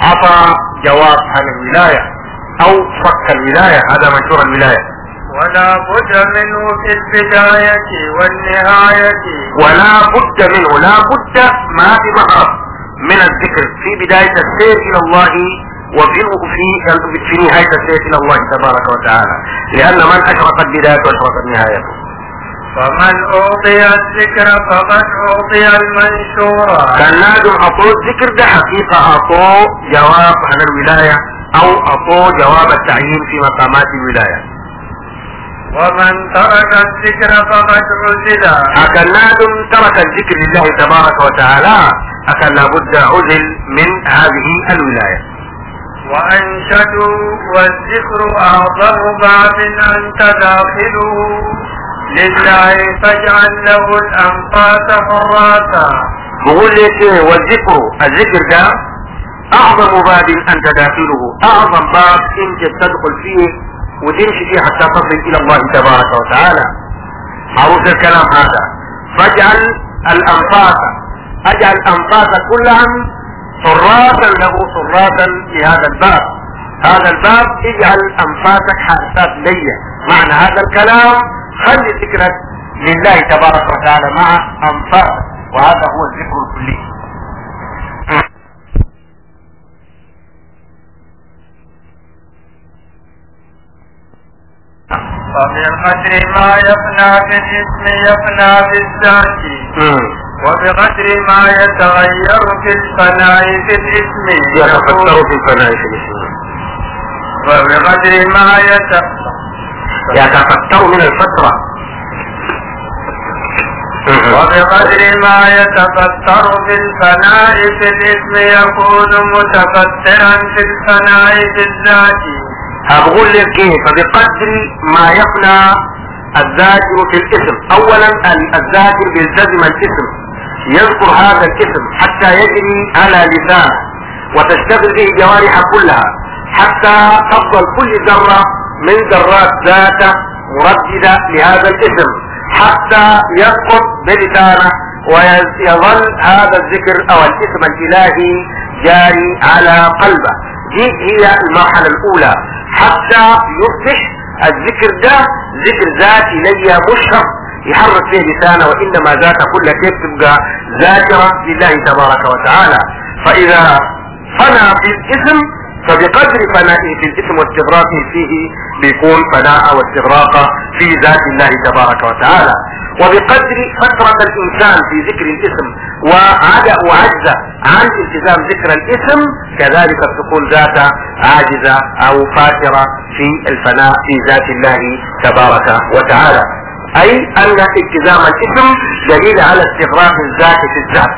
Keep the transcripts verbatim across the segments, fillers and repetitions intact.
عطى جواب عن الولاية او فك الولاية، هذا منشور الولاية. ولا بد منه في البداية والنهاية، ولا بد منه، لا بد ما في مهرب من الذكر في بداية السير الى الله وفي في في نهاية السير الى الله تبارك وتعالى، لان من اشرقت بدايته اشرقت نهايته. فمن أعطي الذكر فقد أعطي المنشور. كان لازم أعطوه الذكر ده حقيقة أعطوه جواب عن الولاية أو أعطوه جواب التعيين في مقامات الولاية. ومن ترك الذكر فقد عزل. أكن لازم ترك الذكر لله تبارك وتعالى أكن لابد عزل من هذه الولاية. وأنشدوا والذكر أعظم باب أنت داخله لله فاجعل له الأنفاس حراسا. بقول لك والذكر، الذكر ده أعظم باب أنت داخله، أعظم باب أنت تدخل فيه وتمشي فيه حتى تصل إلى الله تبارك وتعالى. معروف الكلام هذا. فاجعل الأنفاس، أجعل أنفاس كلها حراسا له، حراسا لهذا الباب. هذا الباب اجعل أنفاسك حارسات لي. معنى هذا الكلام خلي ذكرك لله تبارك وتعالى مع أنفاسك، وهذا هو الذكر الكلي. وبقدر ما يفنى بالاسم يفنى بالذات، وبقدر ما يتغير في الفناء في الاسم يتفكر في الفناء في الاسم، وبقدر ما يتفكر يتفكر من الفترة، وبقدر ما يتفكر في الفناء في الاسم يكون متفكرا في الفناء في الذات. أقول لك كيف؟ فبقدر ما يفنى الذاكر في الاسم. أولا الذاكر بيلتزم الاسم، يذكر هذا الاسم حتى يجري على لسانه وتشتغل به جوارحه كلها حتى تفضل كل ذرة من ذرات ذاته مرددة لهذا الاسم حتى يسقط بلسانه ويظل هذا الذكر أو الاسم الإلهي جاري على قلبه. دي هي المرحلة الأولى حتى يصبح الذكر ده ذكر ذاتي لي مشرف يحرك فيه لسانه، وإنما ذاته كلها كيف تبقى ذاكرة لله تبارك وتعالى. فإذا فنى في الاسم فبقدر فنائه في الاسم واستغراقه فيه بيكون فناء واستغراق في ذات الله تبارك وتعالى. وبقدر فترة الإنسان في ذكر الاسم وعجز وعجز عن التزام ذكر الاسم كذلك تكون ذاته عاجزة أو فاترة في الفناء في ذات الله تبارك وتعالى. أي أن التزام الاسم دليل على استغراق الذات في الذات.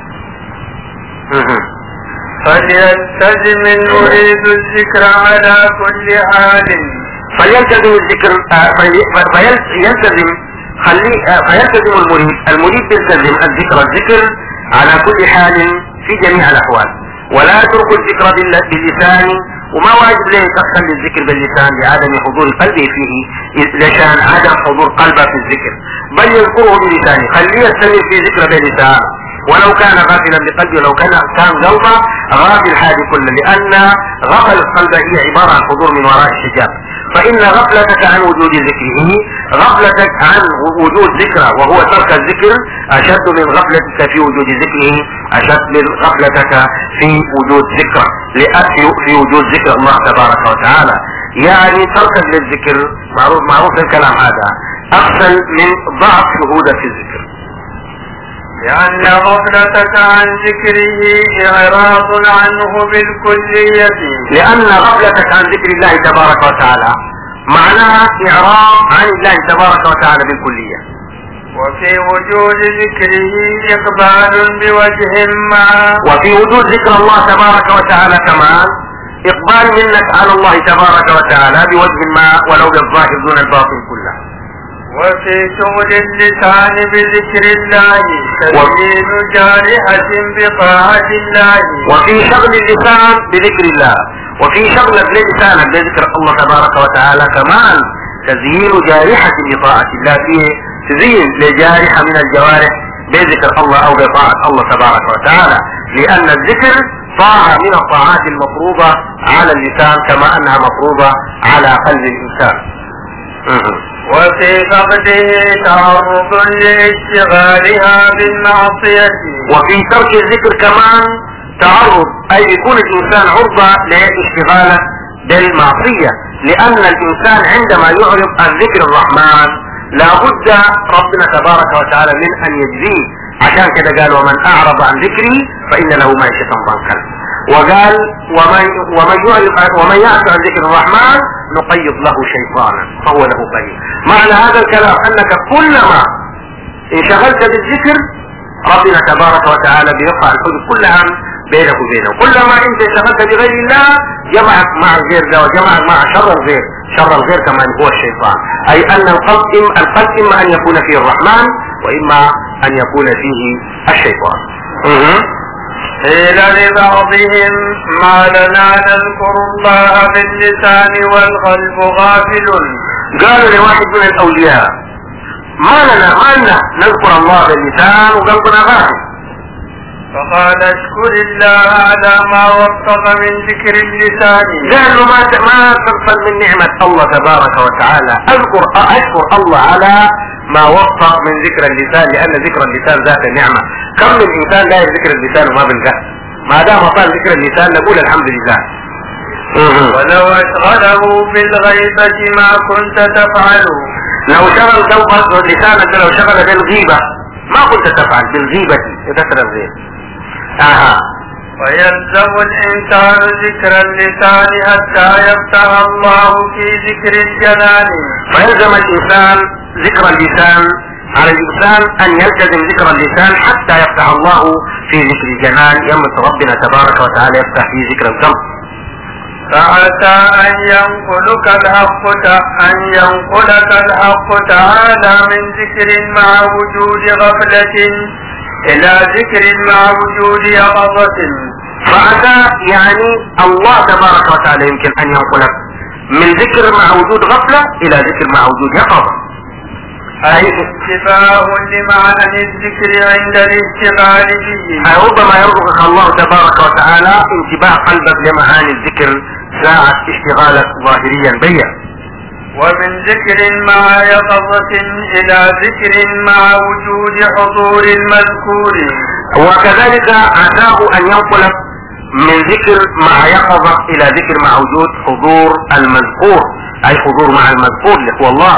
فليلتزم المريد الذكر على كل حال. فليلتزم الذكر فيلتزم خلي فيلتزم المريد المريد يلتزم الذكر الذكر على كل حال في جميع الأحوال، ولا يترك الذكر باللسان، وما واجب له يدخل الذكر باللسان لعدم حضور قلبه فيه لشان عدم حضور قلبه في الذكر، بل يذكره بلسانه. خليه يستمر في ذكر بلسانه ولو كان غافلا بقلبه، ولو كان كان قلبه غافل هذه كله، لأن غفل القلب هي عبارة عن حضور من وراء الحجاب. فإن غفلتك عن وجود ذكره، غفلتك عن وجود ذكره وهو ترك الذكر أشد من غفلتك في وجود ذكره، أشد من غفلتك في وجود ذكره في وجود ذكر الله تبارك وتعالى. يعني تركك للذكر معروف معروف الكلام هذا أحسن من ضعف شهودك الذكر، لأن غفلتك عن ذكره إعراض عنه بالكلية. لأن غفلتك عن ذكر الله تبارك وتعالى معناها إعراض عن الله تبارك وتعالى بالكلية. وفي وجود ذكره إقبال بوجه ما. وفي وجود ذكر الله تبارك وتعالى كمان إقبال منك على الله تبارك وتعالى بوجه ما ولو بالظاهر دون الباطن كله. وفي شغل اللسان بذكر الله تزيين جارحة بطاعة الله. وفي شغل اللسان بذكر الله، وفي شغل لسانك بذكر الله تبارك وتعالى كمان تزيين جارحة بطاعة الله، فيه تزيين لجارحة من الجوارح بذكر الله أو بطاعة الله تبارك وتعالى، لأن الذكر طاعة من الطاعات المفروضة على اللسان كما أنها مفروضة على قلب الإنسان. وفي فقده تعرض لاشتغالها بالمعصية. وفي ترك الذكر كمان تعرض، أي يكون الإنسان عرضة لاشتغاله بالمعصية، لأن الإنسان عندما يعرض عن ذكر الرحمن لابد ربنا تبارك وتعالى من أن يجزيه. عشان كده قال ومن أعرض عن ذكري فإن له معيشة ضنكا، وقال ومن ومن يعرض ومن يعرض عن ذكر الرحمن نقيض له شيطانا فهو له قرين. معنى هذا الكلام أنك كلما انشغلت بالذكر ربنا تبارك وتعالى بيرفع الحدود كلها بينك وبينه. كلما انت انشغلت بغير الله جمعك مع الغير ده وجمعك مع شر الغير، شر الغير كمان هو الشيطان. اي ان القلب القلب اما ان يكون فيه الرحمن واما ان يكون فيه الشيطان. قيل لبعضهم ما لنا نذكر الله باللسان والقلب غافل. قالوا لواحد من الاولياء ما لنا ما لنا نذكر الله باللسان وقلبنا غافل. فقال اشكر الله على ما وفق من ذكر اللسان. قال له ما ما تغفل من نعمة الله تبارك وتعالى، اذكر اشكر الله على ما وفق من ذكر اللسان، لان ذكر اللسان ذات النعمة. كم من انسان لا يذكر اللسان وما بلقاه، ما دام طال ذكر اللسان نقول الحمد لله. ولو اشغله بالغيبة ما كنت تفعله. لو شغل دوبة لسانك لو شغل بالغيبة ما كنت تفعل، بالغيبة يكسر الغيب. اها ويلزم الانسان ذكر اللسان حتى يفتح الله في ذكر الجنان. فيلزم الانسان ذكر اللسان، على الانسان ان يلتزم ذكر اللسان حتى يفتح الله في ذكر الجنان، يمت ربنا تبارك وتعالى يفتح في ذكر القلب. فعسى ان ينقلك الحق ان ينقلك الحق تعالى من ذكر مع وجود غفلة الى ذكر مع وجود يقظة. فعسى يعني الله تبارك وتعالى يمكن ان ينقلك من ذكر مع وجود غفلة الى ذكر مع وجود يقظة، اي انتباه لمعنى الذكر عند الاشتغال به. اي ربما يرزقك الله تبارك وتعالى انتباه قلبك لمعاني الذكر ساعة اشتغالك ظاهريا بيا. ومن ذكر مع يقظة الى ذكر مع وجود حضور المذكور. وكذلك عساه ان ينقلك من ذكر مع يقظة الى ذكر مع وجود حضور المذكور، اي حضور مع المذكور اللي هو الله،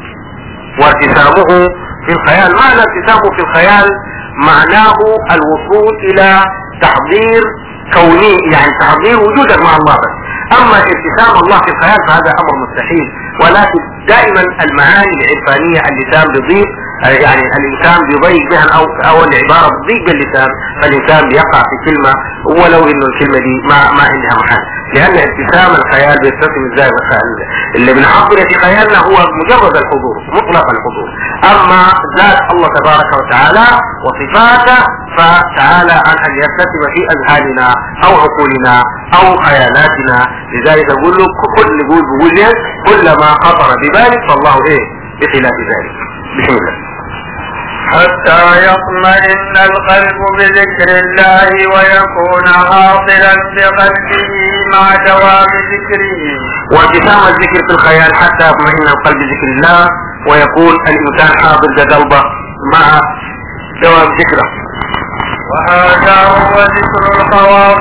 وارتسامه في الخيال. معنى ارتسامه في الخيال معناه الوصول الى تحضير كوني، يعني تحضير وجودك مع الله بس. اما ارتسام الله في الخيال فهذا امر مستحيل. ولكن دائما المعاني العرفانية اللسان بيضيق، يعني الانسان بيضيق بها او او العبارة بتضيق باللسان، فالانسان بيقع في كلمة ولو انه الكلمة دي ما ما عندها محل، لان ارتسام الخيال بيرتسم ازاي؟ اللي بنحضر في خيالنا هو مجرد الحضور، مطلق الحضور. اما ذات الله تبارك وتعالى وصفاته فتعالى عن ان يرتسم في اذهاننا او عقولنا او خيالاتنا. لذلك اقول له كل يقول بقول لك كلما خطر ببالك فالله ايه بخلاف ذلك. بسم الله. حتى يطمئن القلب بذكر الله ويكون حاضرا بقلبه مع دوام ذكره. وارتسام الذكر في الخيال حتى يطمئن القلب بذكر الله ويكون الانسان حاضر بقلبه مع دوام ذكره. وهذا هو ذكر الخواص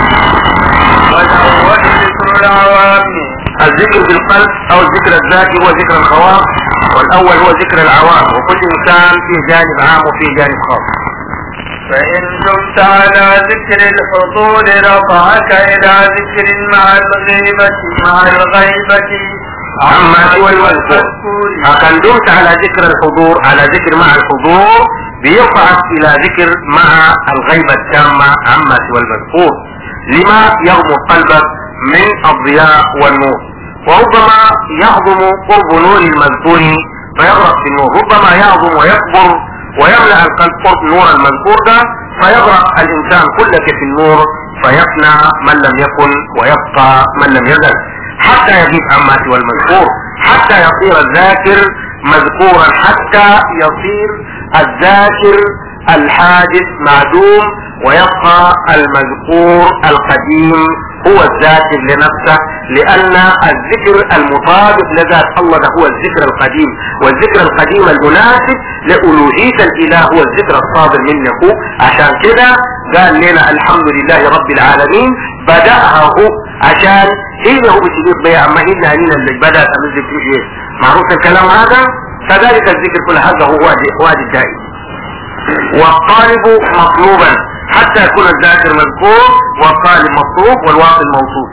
وهو ذكر العوام. الذكر بالقلب او الذكر الذاتي هو ذكر الخواص، والاول هو ذكر العوام، وكل انسان فيه جانب عام وفيه جانب خاص. فان دمت على ذكر الحضور رفعك الى ذكر مع الغيبة مع الغيبة عما سوى المذكور. فان دمت على ذكر الحضور على ذكر مع الحضور بيرفعك الى ذكر مع الغيبة التامة عما سوى المذكور، لما يغمر قلبك من الضياء والنور. وربما يهضم قرب نور المذكور فيغرق في النور، ربما يهضم ويكبر ويملأ القلب قرب نور المذكور ده فيغرق الانسان كلك في النور فيفنى من لم يكن ويبقى من لم يزل، حتى يغيب عما سوى المذكور، حتى يصير الذاكر مذكورا، حتى يصير الذاكر الحادث معدوم ويبقى المذكور القديم هو الذاكر لنفسه، لأن الذكر المطابق لذات الله ده هو الذكر القديم، والذكر القديم المناسب لألوهية الإله هو الذكر الصادر منه. عشان كده قال لنا الحمد لله رب العالمين، بدأها هو عشان هي هو بتجيب بيع، أما هي هنين اللي بدأت من الذكر إيه معروف الكلام هذا. كذلك الذكر كل هذا هو وادي الدائم، والطالب مطلوبا حتى يكون الذاكر مذكور والطالب مطلوب والواصل موصوف.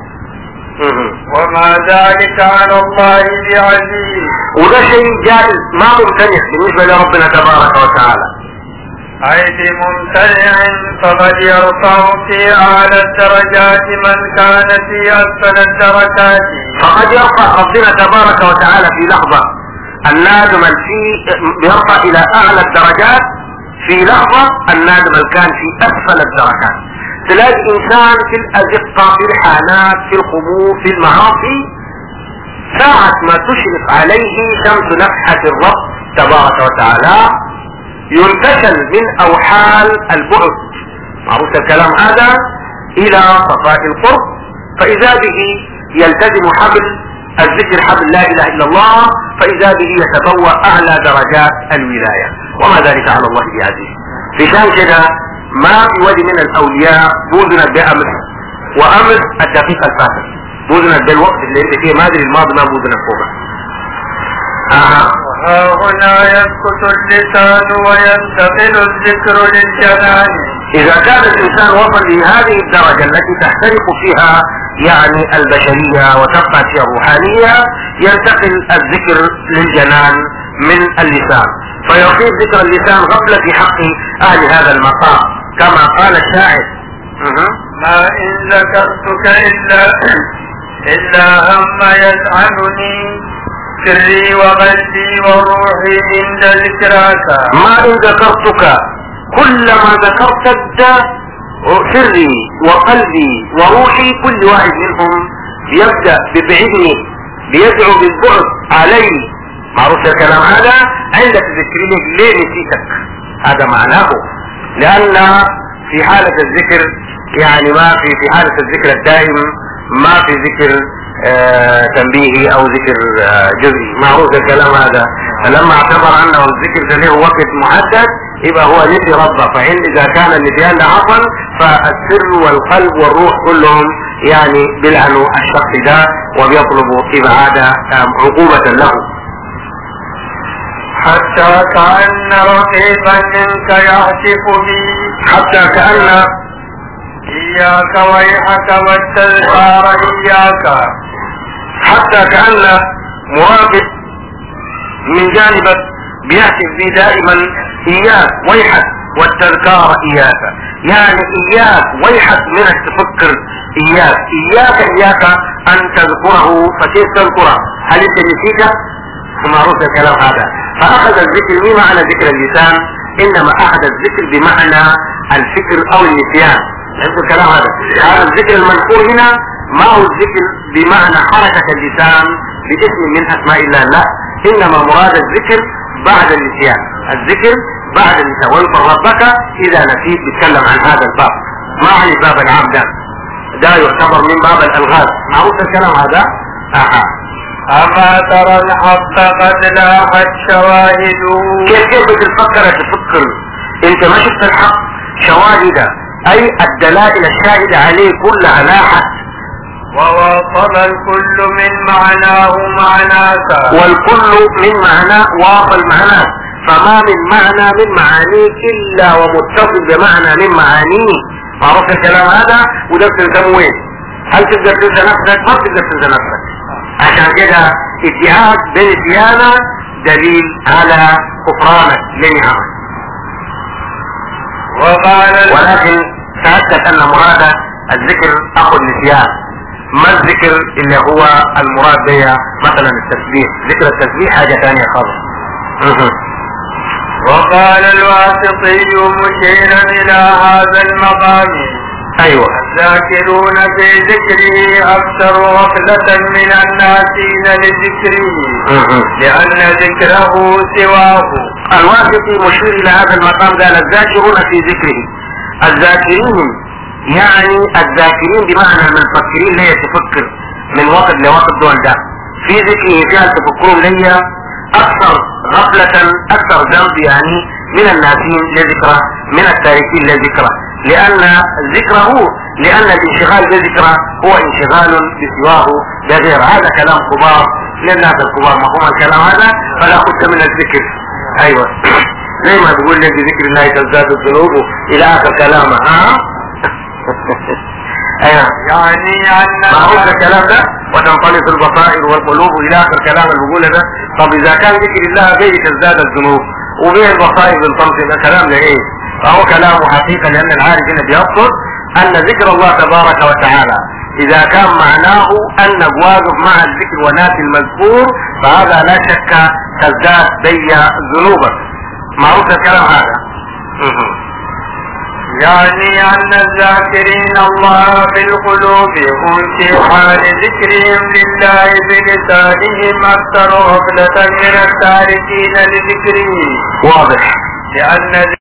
وما ذلك على الله بعزيز، وده شيء جائز ما ممتنع بالنسبة لربنا تبارك وتعالى. أي بممتنع فقد يرفع في أعلى الدرجات من كان في أسفل الدرجات. فقد يرفع ربنا تبارك وتعالى في لحظة النادم في يرفع إلى أعلى الدرجات في لحظة النادم كان في أسفل الدرجات. تلاقي إنسان في الأزقة في الحانات في الخمور في المعاصي، ساعة ما تشرف عليه شمس نفحة الرب تبارك وتعالى ينتشل من أوحال البعد، معروف الكلام هذا، إلى صفاء القرب، فإذا به يلتزم حبل الذكر حبل لا إله إلا الله، فإذا به يتبوأ أعلى درجات الولاية. وما ذلك على الله بعزيز. في شان كده ما في وجه من الأولياء بوزنت بأمس وأمس الدقيقة الفاتحة، بوزنت بالوقت اللي انت فيه ما ادري الماضي ما بوزنت فوقه. آه. وهنا يسكت اللسان وينتقل الذكر للجنان. إذا كان الإنسان وصل لهذه الدرجة التي تحترق فيها يعني البشرية وتبقى فيها الروحانية، ينتقل الذكر للجنان من اللسان، فيصير ذكر اللسان غفلة في حق أهل هذا المقام، كما قال الشاعر: ما إن ذكرتك إلا إلا هم يزعنني سري وقلبي وروحي عند ذكراك. ما إن ذكرتك، كلما ذكرت سري وقلبي وروحي، كل واحد منهم بيبدأ ببعدني، بيدعو بالبعد علي. معروف الكلام هذا، عندك ذكرينك ليه نسيتك، هذا معناه. لأن في حالة الذكر يعني ما في في حالة الذكر الدائم ما في ذكر آه تنبيهي او ذكر آه جزئي. معروف الكلام هذا. فلما اعتبر انه الذكر ده له وقت محدد يبقى هو نسي ربه، فإن اذا كان النسيان ده عفوا فالسر والقلب والروح كلهم يعني بيلعنوا الشخص ده وبيطلبوا ابعاد عقوبة له. حتى كأن رقيبا منك يهتف بي، حتى كأن إياك ويحك والتذكار إياك، حتى كأن مراقب من جانبك بيهتف بي دائما إياك ويحك والتذكار إياك، يعني إياك ويحك منك تفكر إياك إياك إياك أن تذكره، فكيف تذكره؟ هل أنت نسيته؟ معروف الكلام هذا. فأخذ الذكر مو معنى ذكر اللسان، إنما أخذ الذكر بمعنى الفكر أو النسيان. فهمت الكلام هذا؟ هذا الذكر المذكور هنا ما هو الذكر بمعنى حركة اللسان باسم من أسماء الله، لا، إنما مراد الذكر بعد النسيان، الذكر بعد النسيان. واذكر ربك إذا نسيت، بيتكلم عن هذا الباب، ما عن الباب العام ده، ده يعتبر من باب الألغاز. معروف الكلام هذا؟ أها. أما ترى الحق قد لاحت شواهده. كيف كيف بتفكر تفكر انت ما شفت الحق؟ شواهده اي الدلائل الشاهدة عليه كلها لاحت. وواصل الكل من معناه معناك، والكل من معناه واصل معناه، فما من معنى من معانيه الا ومتصل بمعنى من معانيه. معروف الكلام هذا؟ وده بتلزمه وين؟ هل تقدر تنسى نفسك؟ ما تقدر تنسى نفسك. عشان كده اتحاد بين الديانة دليل على كفرانك لنعمة. وقال ولكن تأكد ان مراد الذكر اخو النسيان، ما الذكر اللي هو المراد بها مثلا التسبيح. ذكر التسبيح حاجة ثانية خالص. وقال الواسطي مشيرا الى هذا المقام: ايوه، الذاكرون في ذكره اكثر غفلة من الناسين لذكره، لان ذكره سواه. الواسطي مشير الى هذا المقام قال: الذاكرون في ذكره الذاكرين يعني الذاكرين بمعنى المفكرين ليه تفكر من وقت لوقت دول ده في ذكره فيها تفكرون ليا اكثر غفلة اكثر ذنب يعني من الناسين لذكره من التاركين لذكره لان ذكره لان الانشغال بذكره هو انشغال بسواه بغير. هذا كلام كبار للناس الكبار مفهوم الكلام هذا فلا بد من الذكر. ايوه زي ما تقول لك بذكر الله تزداد الذنوب الى اخر كلامه. ها ايوه يعني ان ما هو الكلام ده وتنطلق البصائر والقلوب الى اخر كلام اللي بيقوله ده. طب اذا كان ذكر الله به تزداد الذنوب وبه البصائر بتنطلق ده كلام لايه؟ فهو كلام حقيقه لان العارف هنا بيقصد ان ذكر الله تبارك وتعالى اذا كان معناه انك واقف مع الذكر وناسي المذكور فهذا لا شك تزداد بي ذنوبك. معروف الكلام هذا. يعني أن الذاكرين الله في القلوب هم في حال ذكرهم لله بلسانهم أكثر غفلة من التاركين لذكره. واضح. لأن